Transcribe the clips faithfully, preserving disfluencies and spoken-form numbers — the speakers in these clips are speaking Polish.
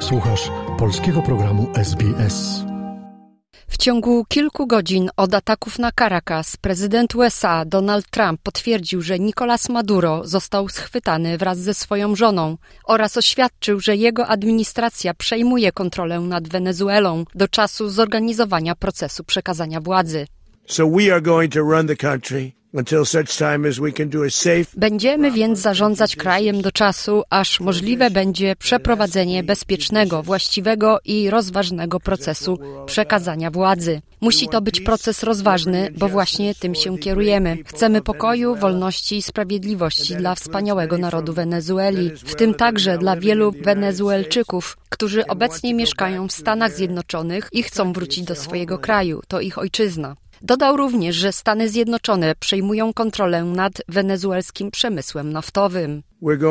Słuchasz polskiego programu S B S. W ciągu kilku godzin od ataków na Caracas prezydent U S A Donald Trump potwierdził, że Nicolás Maduro został schwytany wraz ze swoją żoną oraz oświadczył, że jego administracja przejmuje kontrolę nad Wenezuelą do czasu zorganizowania procesu przekazania władzy. So we are going to run the country until such time as we can do a safe. Będziemy więc zarządzać krajem do czasu, aż możliwe będzie przeprowadzenie bezpiecznego, właściwego i rozważnego procesu przekazania władzy. Musi to być proces rozważny, bo właśnie tym się kierujemy. Chcemy pokoju, wolności i sprawiedliwości dla wspaniałego narodu Wenezueli, w tym także dla wielu Wenezuelczyków, którzy obecnie mieszkają w Stanach Zjednoczonych i chcą wrócić do swojego kraju. To ich ojczyzna. Dodał również, że Stany Zjednoczone przejmują kontrolę nad wenezuelskim przemysłem naftowym.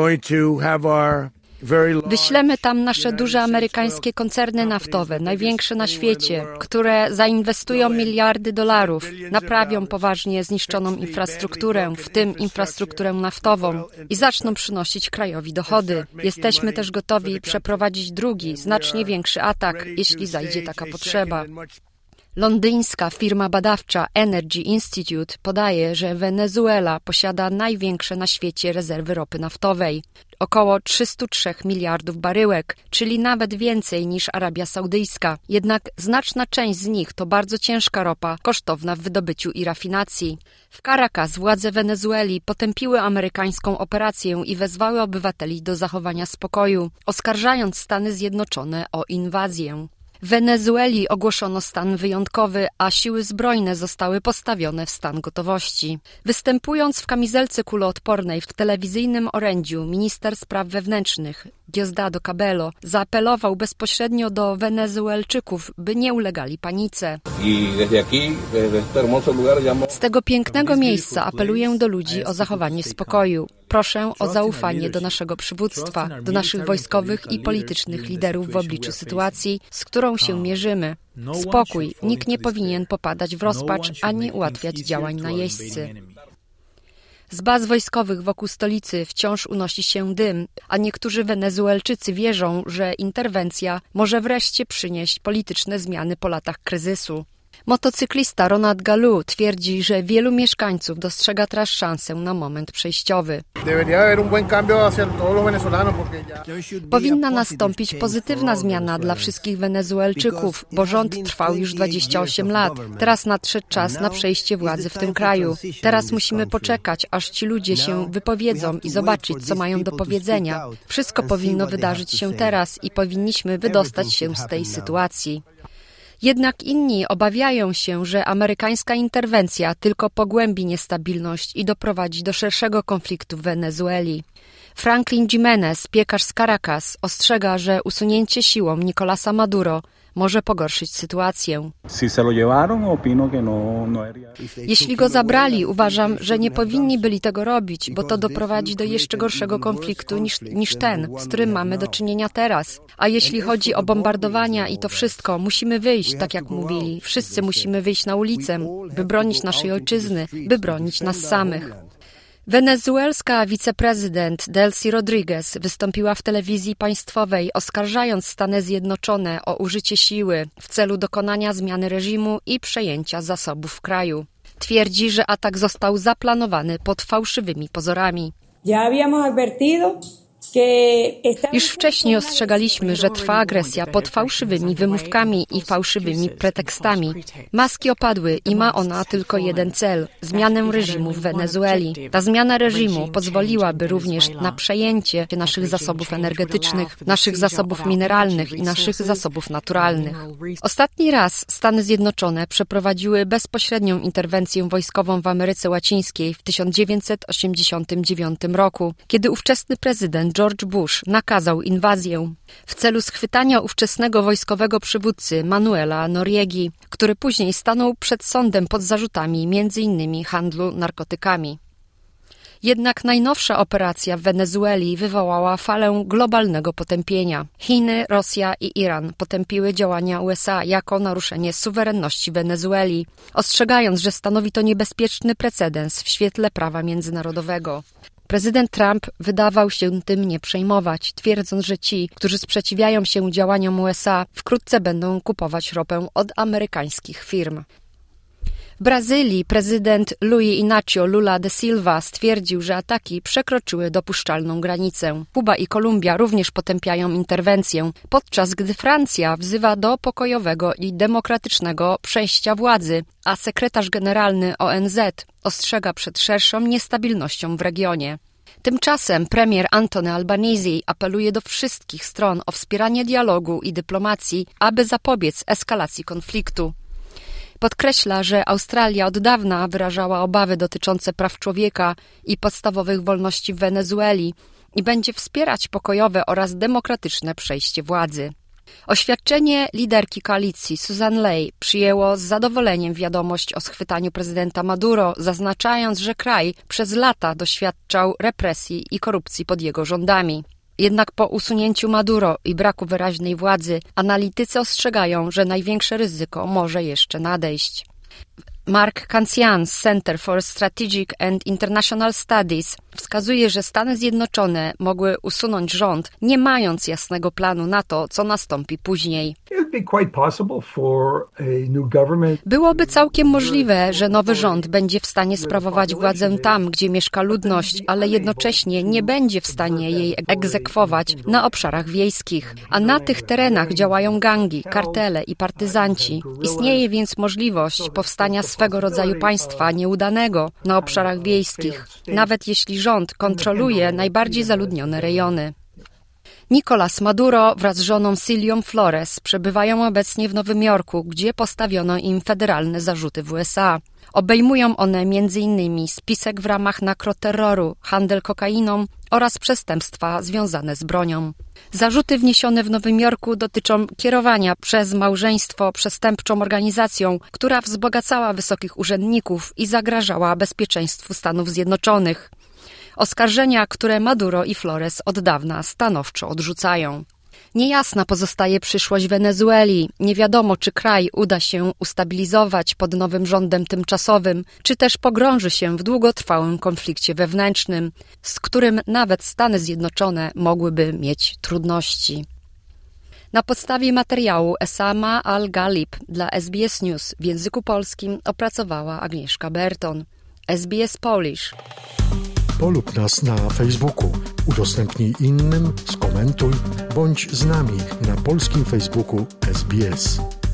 Wyślemy tam nasze duże amerykańskie koncerny naftowe, największe na świecie, które zainwestują miliardy dolarów, naprawią poważnie zniszczoną infrastrukturę, w tym infrastrukturę naftową, i zaczną przynosić krajowi dochody. Jesteśmy też gotowi przeprowadzić drugi, znacznie większy atak, jeśli zajdzie taka potrzeba. Londyńska firma badawcza Energy Institute podaje, że Wenezuela posiada największe na świecie rezerwy ropy naftowej. Około trzysta trzy miliardów baryłek, czyli nawet więcej niż Arabia Saudyjska. Jednak znaczna część z nich to bardzo ciężka ropa, kosztowna w wydobyciu i rafinacji. W Caracas władze Wenezueli potępiły amerykańską operację i wezwały obywateli do zachowania spokoju, oskarżając Stany Zjednoczone o inwazję. W Wenezueli ogłoszono stan wyjątkowy, a siły zbrojne zostały postawione w stan gotowości. Występując w kamizelce kuloodpornej w telewizyjnym orędziu, minister spraw wewnętrznych Diosdado Cabello zaapelował bezpośrednio do Wenezuelczyków, by nie ulegali panice. Z tego pięknego miejsca apeluję do ludzi o zachowanie spokoju. Proszę o zaufanie do naszego przywództwa, do naszych wojskowych i politycznych liderów w obliczu sytuacji, z którą się mierzymy. Spokój, nikt nie powinien popadać w rozpacz ani ułatwiać działań najeźdźcy. Z baz wojskowych wokół stolicy wciąż unosi się dym, a niektórzy Wenezuelczycy wierzą, że interwencja może wreszcie przynieść polityczne zmiany po latach kryzysu. Motocyklista Ronald Galu twierdzi, że wielu mieszkańców dostrzega teraz szansę na moment przejściowy. Powinna nastąpić pozytywna zmiana dla wszystkich Wenezuelczyków, bo rząd trwał już dwadzieścia osiem lat. Teraz nadszedł czas na przejście władzy w tym kraju. Teraz musimy poczekać, aż ci ludzie się wypowiedzą i zobaczyć, co mają do powiedzenia. Wszystko powinno wydarzyć się teraz i powinniśmy wydostać się z tej sytuacji. Jednak inni obawiają się, że amerykańska interwencja tylko pogłębi niestabilność i doprowadzi do szerszego konfliktu w Wenezueli. Franklin Jimenez, piekarz z Caracas, ostrzega, że usunięcie siłą Nicolasa Maduro może pogorszyć sytuację. Jeśli go zabrali, uważam, że nie powinni byli tego robić, bo to doprowadzi do jeszcze gorszego konfliktu niż, niż ten, z którym mamy do czynienia teraz. A jeśli chodzi o bombardowania i to wszystko, musimy wyjść, tak jak mówili. Wszyscy musimy wyjść na ulicę, by bronić naszej ojczyzny, by bronić nas samych. Wenezuelska wiceprezydent Delcy Rodriguez wystąpiła w telewizji państwowej, oskarżając Stany Zjednoczone o użycie siły w celu dokonania zmiany reżimu i przejęcia zasobów w kraju. Twierdzi, że atak został zaplanowany pod fałszywymi pozorami. Już wcześniej ostrzegaliśmy, że trwa agresja pod fałszywymi wymówkami i fałszywymi pretekstami. Maski opadły i ma ona tylko jeden cel – zmianę reżimu w Wenezueli. Ta zmiana reżimu pozwoliłaby również na przejęcie naszych zasobów energetycznych, naszych zasobów mineralnych i naszych zasobów naturalnych. Ostatni raz Stany Zjednoczone przeprowadziły bezpośrednią interwencję wojskową w Ameryce Łacińskiej w tysiąc dziewięćset osiemdziesiątym dziewiątym roku, kiedy ówczesny prezydent George Bush nakazał inwazję w celu schwytania ówczesnego wojskowego przywódcy Manuela Noriegi, który później stanął przed sądem pod zarzutami między innymi handlu narkotykami. Jednak najnowsza operacja w Wenezueli wywołała falę globalnego potępienia. Chiny, Rosja i Iran potępiły działania U S A jako naruszenie suwerenności Wenezueli, ostrzegając, że stanowi to niebezpieczny precedens w świetle prawa międzynarodowego. Prezydent Trump wydawał się tym nie przejmować, twierdząc, że ci, którzy sprzeciwiają się działaniom U S A, wkrótce będą kupować ropę od amerykańskich firm. W Brazylii prezydent Luiz Inácio Lula da Silva stwierdził, że ataki przekroczyły dopuszczalną granicę. Kuba i Kolumbia również potępiają interwencję, podczas gdy Francja wzywa do pokojowego i demokratycznego przejścia władzy, a sekretarz generalny O N Z ostrzega przed szerszą niestabilnością w regionie. Tymczasem premier Anthony Albanese apeluje do wszystkich stron o wspieranie dialogu i dyplomacji, aby zapobiec eskalacji konfliktu. Podkreśla, że Australia od dawna wyrażała obawy dotyczące praw człowieka i podstawowych wolności w Wenezueli i będzie wspierać pokojowe oraz demokratyczne przejście władzy. Oświadczenie liderki koalicji Susan Ley przyjęło z zadowoleniem wiadomość o schwytaniu prezydenta Maduro, zaznaczając, że kraj przez lata doświadczał represji i korupcji pod jego rządami. Jednak po usunięciu Maduro i braku wyraźnej władzy, analitycy ostrzegają, że największe ryzyko może jeszcze nadejść. Mark Cancian z Center for Strategic and International Studies wskazuje, że Stany Zjednoczone mogły usunąć rząd, nie mając jasnego planu na to, co nastąpi później. Byłoby całkiem możliwe, że nowy rząd będzie w stanie sprawować władzę tam, gdzie mieszka ludność, ale jednocześnie nie będzie w stanie jej egzekwować na obszarach wiejskich. A na tych terenach działają gangi, kartele i partyzanci. Istnieje więc możliwość powstania swego rodzaju państwa nieudanego na obszarach wiejskich, nawet jeśli rząd kontroluje najbardziej zaludnione rejony. Nicolás Maduro wraz z żoną Cilią Flores przebywają obecnie w Nowym Jorku, gdzie postawiono im federalne zarzuty w U S A. Obejmują one między innymi spisek w ramach narkoterroru, handel kokainą oraz przestępstwa związane z bronią. Zarzuty wniesione w Nowym Jorku dotyczą kierowania przez małżeństwo przestępczą organizacją, która wzbogacała wysokich urzędników i zagrażała bezpieczeństwu Stanów Zjednoczonych. Oskarżenia, które Maduro i Flores od dawna stanowczo odrzucają. Niejasna pozostaje przyszłość Wenezueli. Nie wiadomo, czy kraj uda się ustabilizować pod nowym rządem tymczasowym, czy też pogrąży się w długotrwałym konflikcie wewnętrznym, z którym nawet Stany Zjednoczone mogłyby mieć trudności. Na podstawie materiału Esama Al-Ghalib dla S B S News w języku polskim opracowała Agnieszka Berton. S B S Polish. Polub nas na Facebooku, udostępnij innym, skomentuj, bądź z nami na polskim Facebooku S B S.